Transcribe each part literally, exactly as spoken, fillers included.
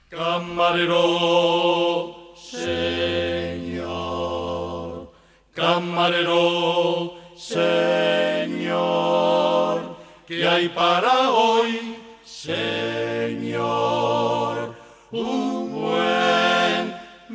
Camarero, señor, camarero, señor, ¿qué hay para hoy, señor? Un buen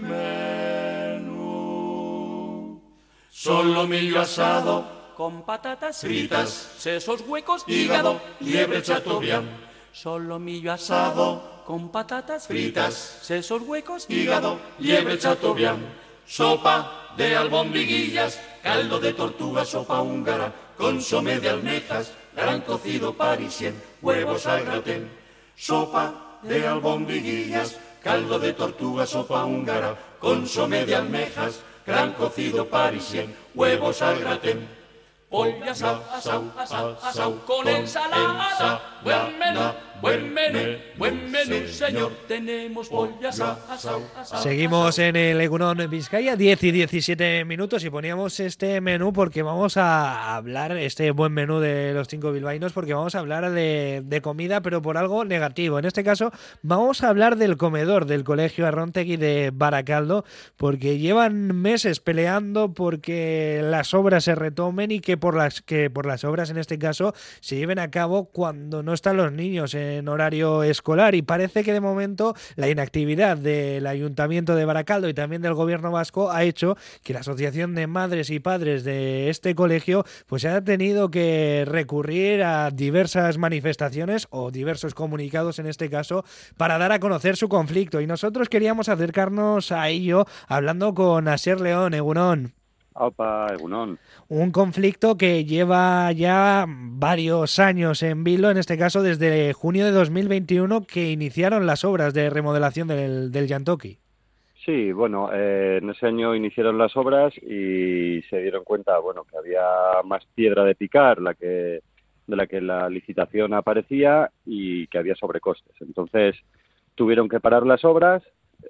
menú. Solomillo asado con patatas fritas, sesos huecos, hígado, liebre chateaubriand. Solomillo asado con patatas fritas, sesos huecos, hígado, liebre chateaubriand. Sopa de albondiguillas, caldo de tortuga, sopa húngara, consomé de almejas, gran cocido parisien, huevos al gratén. Sopa de albondiguillas, caldo de tortuga, sopa húngara, consomé de almejas, gran cocido parisien, huevos al gratén. Pollo asau, asau, asau, asau, con ensalada. Buen menú, buen menú, buen menú, señor. Tenemos pollo asau, asau, asau. Seguimos en el Egunon Vizcaya, diez y diecisiete minutos, y poníamos este menú porque vamos a hablar, este buen menú de los cinco bilbaínos, porque vamos a hablar de, de comida, pero por algo negativo. En este caso, vamos a hablar del comedor del Colegio Arróntegui de Barakaldo, porque llevan meses peleando porque las obras se retomen y que por las que por las obras en este caso se lleven a cabo cuando no están los niños en horario escolar, y parece que de momento la inactividad del Ayuntamiento de Barakaldo y también del Gobierno vasco ha hecho que la Asociación de Madres y Padres de este colegio pues haya tenido que recurrir a diversas manifestaciones o diversos comunicados en este caso para dar a conocer su conflicto, y nosotros queríamos acercarnos a ello hablando con Asier León. Egunon. Opa, Egunon. Un conflicto que lleva ya varios años en vilo, en este caso desde junio de dos mil veintiuno, que iniciaron las obras de remodelación del, del Jantoki. Sí, bueno, eh, en ese año iniciaron las obras y se dieron cuenta, bueno, que había más piedra de picar la que, de la que la licitación aparecía y que había sobrecostes. Entonces tuvieron que parar las obras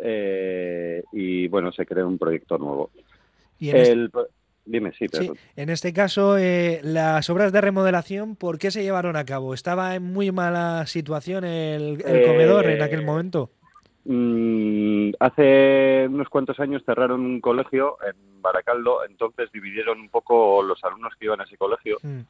eh, y, bueno, se creó un proyecto nuevo. Y en El, este, dime, sí, perdón. sí, en este caso, eh, las obras de remodelación, ¿por qué se llevaron a cabo? ¿Estaba en muy mala situación el, el comedor Eh, en aquel momento? Mm, hace unos cuantos años cerraron un colegio en Barakaldo, entonces dividieron un poco los alumnos que iban a ese colegio Mm.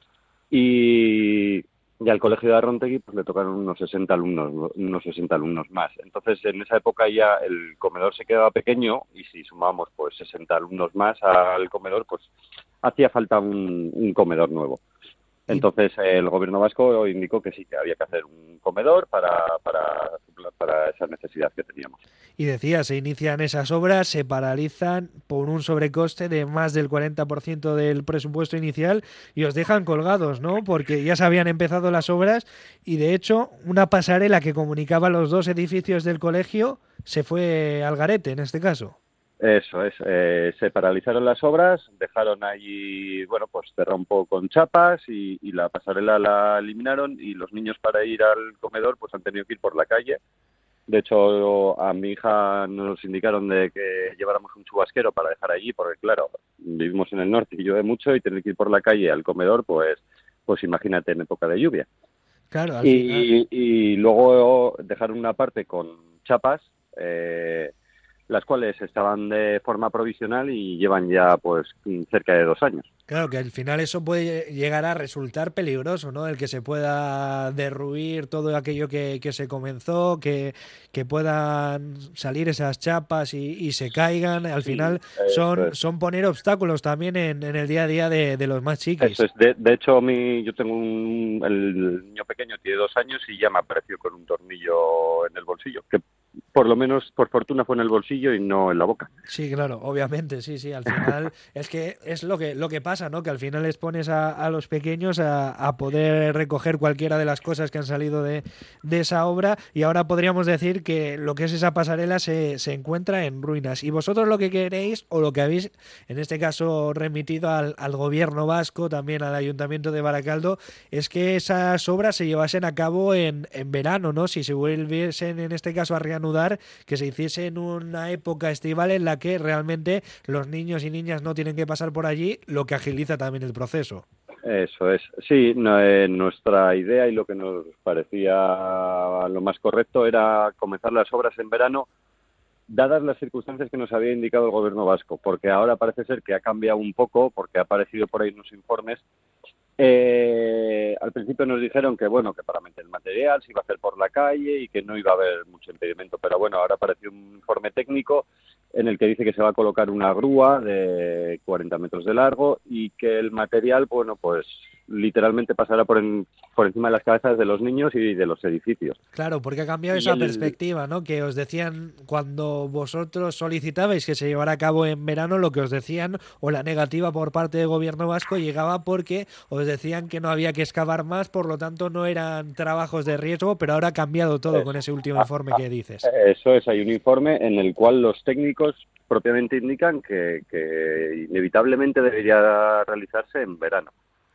y, y al colegio de Arróntegui pues le tocaron unos sesenta alumnos, unos sesenta alumnos más. Entonces en esa época ya el comedor se quedaba pequeño y si sumábamos pues sesenta alumnos más al comedor, pues hacía falta un, un comedor nuevo. Entonces el gobierno vasco indicó que sí, que había que hacer un comedor para, para, para esa necesidad que teníamos. Y decía, se inician esas obras, se paralizan por un sobrecoste de más del cuarenta por ciento del presupuesto inicial y os dejan colgados, ¿no? Porque ya se habían empezado las obras y de hecho una pasarela que comunicaba los dos edificios del colegio se fue al garete en este caso. Eso es, eh, se paralizaron las obras, dejaron allí, bueno, pues cerró un poco con chapas y, y la pasarela la eliminaron y los niños para ir al comedor pues han tenido que ir por la calle. De hecho, a mi hija nos indicaron de que lleváramos un chubasquero para dejar allí, porque claro, vivimos en el norte y llueve mucho y tener que ir por la calle al comedor, pues, pues imagínate en época de lluvia. Claro, al y, final... y luego dejaron una parte con chapas, eh, las cuales estaban de forma provisional y llevan ya pues cerca de dos años. Claro, que al final eso puede llegar a resultar peligroso, ¿no? El que se pueda derruir todo aquello que, que se comenzó, que, que puedan salir esas chapas y, y se caigan. Al Sí, final son, es. son poner obstáculos también en, en el día a día de, de los más chiquis. Eso es. De, de hecho, mi, yo tengo un... El niño pequeño tiene dos años y ya me apareció con un tornillo en el bolsillo, que por lo menos, por fortuna, fue en el bolsillo y no en la boca. Sí, claro, obviamente, sí, sí. Al final es que es lo que lo que pasa, ¿no? Que al final les pones a, a los pequeños a, a poder recoger cualquiera de las cosas que han salido de, de esa obra, y ahora podríamos decir que lo que es esa pasarela se, se encuentra en ruinas. Y vosotros lo que queréis, o lo que habéis, en este caso, remitido al, al gobierno vasco, también al Ayuntamiento de Barakaldo, es que esas obras se llevasen a cabo en, en verano, ¿no? Si se volviesen, en este caso, a reanudar, que se hiciese en una época estival en la que realmente los niños y niñas no tienen que pasar por allí, lo que agiliza también el proceso. Eso es. Sí, no, eh, nuestra idea y lo que nos parecía lo más correcto era comenzar las obras en verano, dadas las circunstancias que nos había indicado el gobierno vasco, porque ahora parece ser que ha cambiado un poco, porque ha aparecido por ahí unos informes. Eh, al principio nos dijeron que bueno, que para meter el material se iba a hacer por la calle y que no iba a haber mucho impedimento, pero bueno, ahora apareció un informe técnico en el que dice que se va a colocar una grúa de cuarenta metros de largo y que el material, bueno, pues literalmente pasará por, en, por encima de las cabezas de los niños y de los edificios. Claro, porque ha cambiado Y esa el- perspectiva, ¿no? Que os decían cuando vosotros solicitabais que se llevara a cabo en verano, lo que os decían, o la negativa por parte del gobierno vasco llegaba porque os decían que no había que excavar más, por lo tanto no eran trabajos de riesgo, pero ahora ha cambiado todo Eh, con ese último ah, informe ah, que dices. Eso es, hay un informe en el cual los técnicos propiamente indican que, que inevitablemente debería realizarse en verano,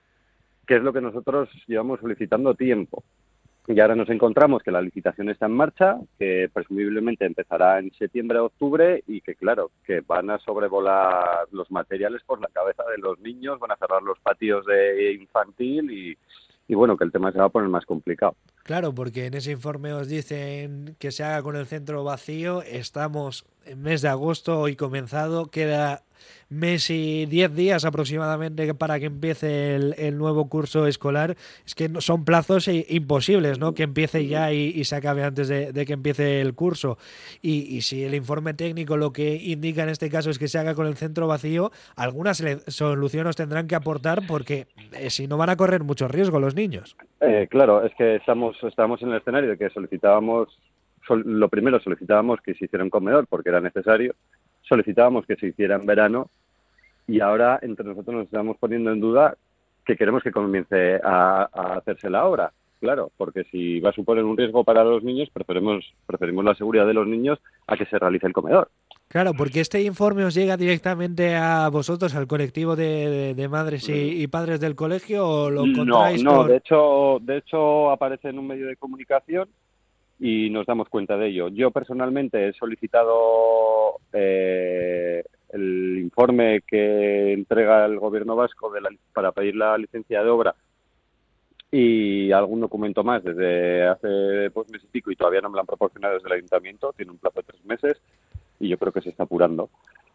que es lo que nosotros llevamos solicitando tiempo. Y ahora nos encontramos que la licitación está en marcha, que presumiblemente empezará en septiembre o octubre y que, claro, que van a sobrevolar los materiales por la cabeza de los niños, van a cerrar los patios de infantil y, y bueno, que el tema se va a poner más complicado. Claro, porque en ese informe os dicen que se haga con el centro vacío. Estamos en mes de agosto, hoy comenzado, queda mes y diez días aproximadamente para que empiece el, el nuevo curso escolar. Es que no- son plazos i- imposibles, ¿no? Que empiece ya y, y se acabe antes de, de que empiece el curso. Y, y si el informe técnico lo que indica en este caso es que se haga con el centro vacío, algunas le- soluciones tendrán que aportar porque eh, si no van a correr mucho riesgo los niños. Eh, claro, es que estamos, estamos en el escenario de que solicitábamos, sol- lo primero solicitábamos que se hiciera un comedor porque era necesario, solicitábamos que se hiciera en verano y ahora entre nosotros nos estamos poniendo en duda que queremos que comience a, a hacerse la obra. Claro, porque si va a suponer un riesgo para los niños, preferimos, preferimos la seguridad de los niños a que se realice el comedor. Claro, porque este informe os llega directamente a vosotros, al colectivo de, de- de madres y, y padres del colegio, o lo No, encontráis no, por... de hecho, de hecho aparece en un medio de comunicación y nos damos cuenta de ello. Yo personalmente he solicitado eh, el informe que entrega el gobierno vasco de la, para pedir la licencia de obra y algún documento más desde hace pues mes y pico y todavía no me lo han proporcionado desde el ayuntamiento, tiene un plazo de tres meses y yo creo que se está apurando.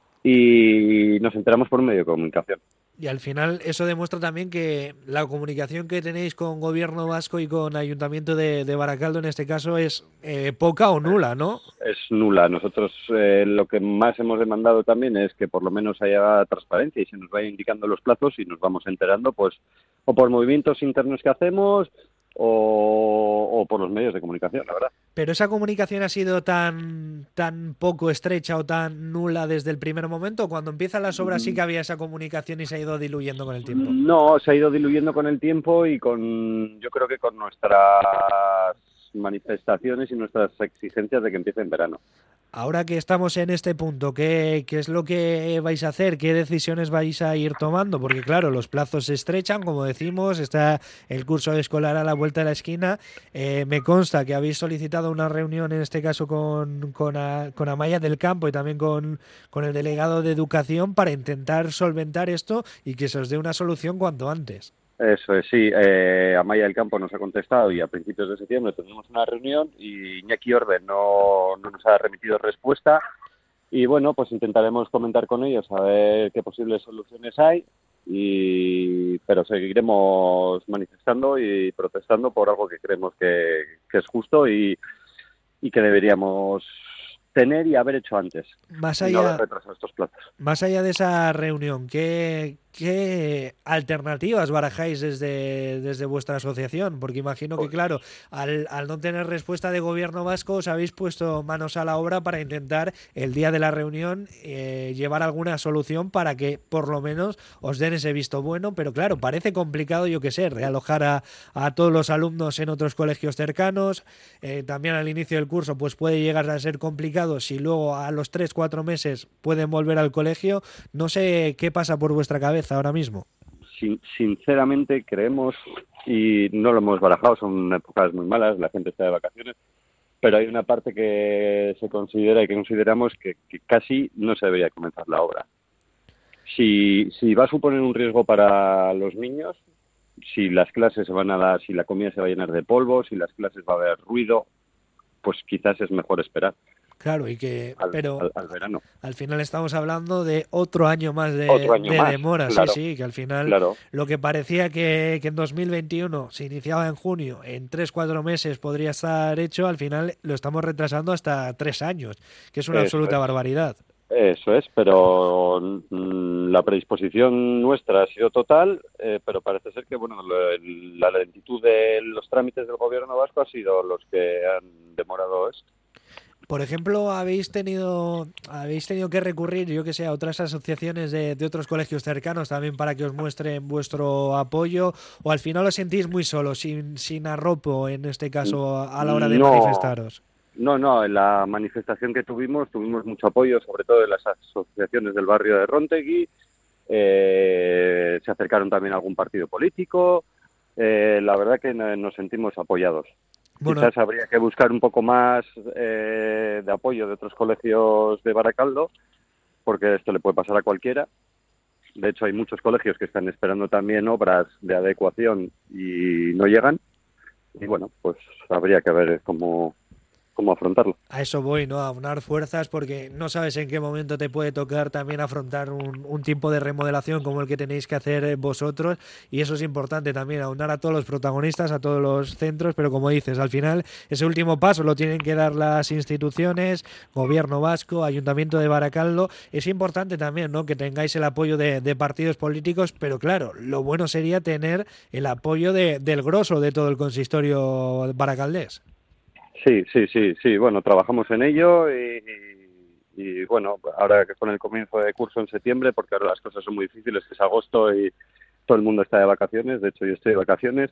Y nos enteramos por un medio de comunicación. Y al final eso demuestra también que la comunicación que tenéis con gobierno vasco y con ayuntamiento de, de Baracaldo en este caso es eh, poca o nula, ¿no? Es nula. Nosotros eh, lo que más hemos demandado también es que por lo menos haya transparencia y se nos vaya indicando los plazos y nos vamos enterando, pues, o por movimientos internos que hacemos o, o por los medios de comunicación, la verdad. Pero esa comunicación ha sido tan, tan poco estrecha o tan nula desde el primer momento. Cuando empiezan las obras sí que había esa comunicación y se ha ido diluyendo con el tiempo. No, se ha ido diluyendo con el tiempo y con, yo creo que con nuestras manifestaciones y nuestras exigencias de que empiece en verano. Ahora que estamos en este punto, ¿qué, ¿qué es lo que vais a hacer? ¿Qué decisiones vais a ir tomando? Porque claro, los plazos se estrechan, como decimos, está el curso escolar a la vuelta de la esquina. Eh, me consta que habéis solicitado una reunión, en este caso con, con, a, con Amaya del Campo y también con, con el delegado de Educación para intentar solventar esto y que se os dé una solución cuanto antes. Eso es, sí. Eh, Amaya del Campo nos ha contestado y a principios de septiembre tendremos una reunión y Iñaki Orden no, no nos ha remitido respuesta y bueno, pues intentaremos comentar con ellos a ver qué posibles soluciones hay, y pero seguiremos manifestando y protestando por algo que creemos que, que es justo y, y que deberíamos tener y haber hecho antes. Más y no allá, haber retrasado estos plazos. más allá de esa reunión, ¿qué, qué alternativas barajáis desde, desde vuestra asociación? Porque imagino que, claro, al, al no tener respuesta de gobierno vasco, os habéis puesto manos a la obra para intentar el día de la reunión eh, llevar alguna solución para que por lo menos os den ese visto bueno. Pero claro, parece complicado, yo qué sé, realojar a, a todos los alumnos en otros colegios cercanos. Eh, también al inicio del curso pues puede llegar a ser complicado si luego a los tres, cuatro meses pueden volver al colegio. No sé qué pasa por vuestra cabeza ahora mismo. Sin, sinceramente creemos, y no lo hemos barajado, son épocas muy malas, la gente está de vacaciones, pero hay una parte que se considera y que consideramos que, que casi no se debería comenzar la obra. Si, si va a suponer un riesgo para los niños, si las clases se van a dar, si la comida se va a llenar de polvo, si las clases va a haber ruido, pues quizás es mejor esperar. Claro, y que al, pero al, al verano. Al final estamos hablando de otro año más de, año de más, demora, claro, sí, sí, que al final claro. Lo que parecía que, que en dos mil veintiuno se iniciaba en junio, en tres, cuatro meses podría estar hecho, al final lo estamos retrasando hasta tres años, que es una Eso absoluta es. barbaridad. Eso es, pero mm, la predisposición nuestra ha sido total, eh, pero parece ser que bueno, la, la lentitud de los trámites del gobierno vasco ha sido los que han demorado esto. Por ejemplo, habéis tenido habéis tenido que recurrir, yo que sé, a otras asociaciones de, de otros colegios cercanos también para que os muestren vuestro apoyo, o al final os sentís muy solos, sin, sin arropo en este caso a la hora de no, manifestaros. No, no, en la manifestación que tuvimos tuvimos mucho apoyo, sobre todo de las asociaciones del barrio de Rontegui, eh, se acercaron también a algún partido político, eh, la verdad que nos sentimos apoyados. Bueno, quizás habría que buscar un poco más eh, de apoyo de otros colegios de Baracaldo, porque esto le puede pasar a cualquiera. De hecho, hay muchos colegios que están esperando también obras de adecuación y no llegan. Y bueno, pues habría que ver cómo, cómo afrontarlo. A eso voy, ¿no? A aunar fuerzas, porque no sabes en qué momento te puede tocar también afrontar un, un tipo de remodelación como el que tenéis que hacer vosotros, y eso es importante también, aunar a todos los protagonistas, a todos los centros, pero como dices, al final ese último paso lo tienen que dar las instituciones, Gobierno vasco, Ayuntamiento de Baracaldo. Es importante también, ¿no?, que tengáis el apoyo de, de partidos políticos, pero claro, lo bueno sería tener el apoyo de, del grosso de todo el consistorio baracaldés. Sí, sí, sí, sí. Bueno, trabajamos en ello y, y, y bueno, ahora que con el comienzo de curso en septiembre, porque ahora las cosas son muy difíciles, que es agosto y todo el mundo está de vacaciones, de hecho yo estoy de vacaciones,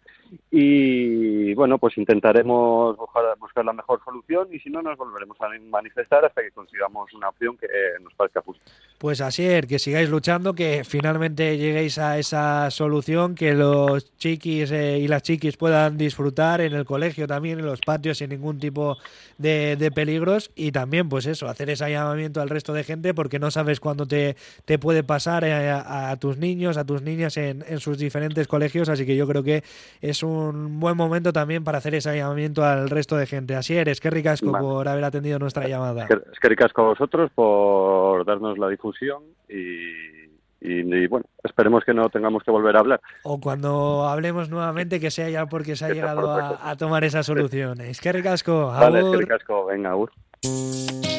y bueno, pues intentaremos buscar, buscar la mejor solución, y si no nos volveremos a manifestar hasta que consigamos una opción que nos parezca justa. Pues así es, que sigáis luchando, que finalmente lleguéis a esa solución, que los chiquis eh, y las chiquis puedan disfrutar en el colegio también, en los patios, sin ningún tipo de, de peligros, y también pues eso, hacer ese llamamiento al resto de gente, porque no sabes cuándo te, te puede pasar a, a, a tus niños, a tus niñas en, en sus diferentes colegios, así que yo creo que es un buen momento también para hacer ese llamamiento al resto de gente. Así eres, qué ricasco vale. por haber atendido nuestra llamada. Es que ricasco a vosotros por darnos la difusión y, y, y bueno, esperemos que no tengamos que volver a hablar. O cuando hablemos nuevamente que sea ya porque se ha llegado a, a tomar esa solución. Es que ricasco, vale, es que ricasco, venga, agur.